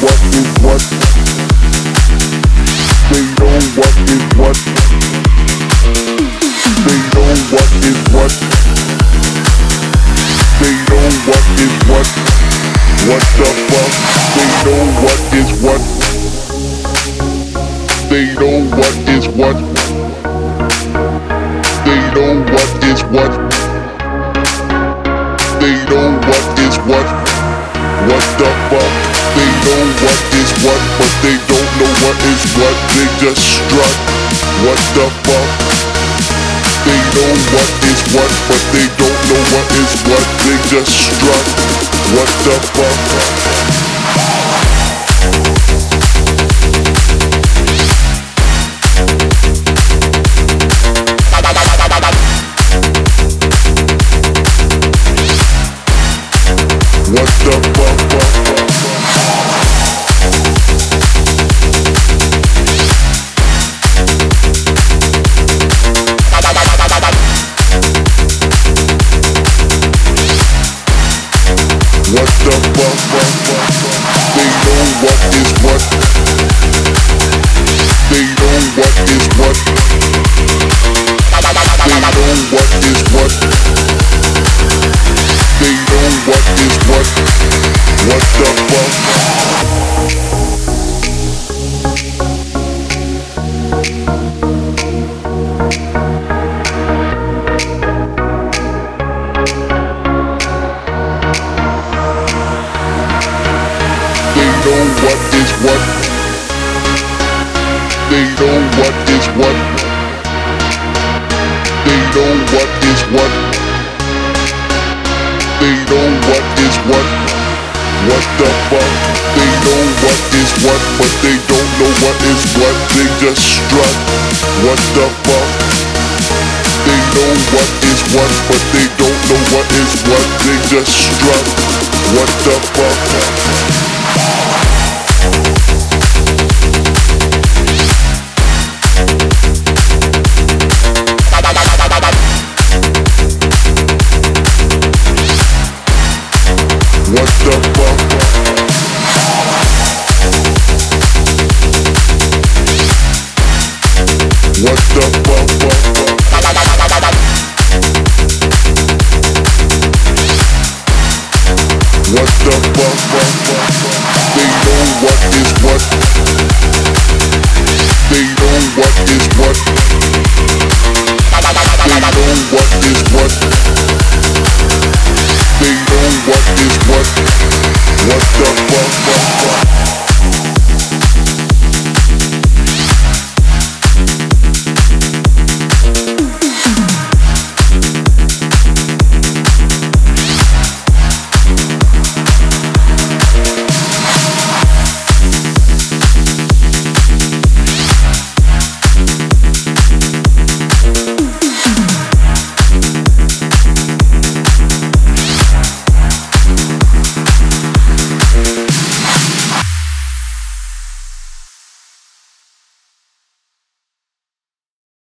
what is what. They know what is what. They know what is what. They know what is what. What the fuck? They know what is what. They know what is what. They know what is what. They know what is what. What the fuck? They know what is what, but they don't know what is what. They just strut. What the fuck? They know what is what, but they don't know what is what. They just strut. What the fuck? What the fuck? What the fuck? They know what is what. They know what is what. They know what is what. They know what is what. What the fuck? They know what is what. They know what is what. They know what is what. They know what is what. What the fuck? They know what is what, but they don't know what is what. They just strut. What the fuck? They know what is what, but they don't know what is what. They just strut. What the fuck?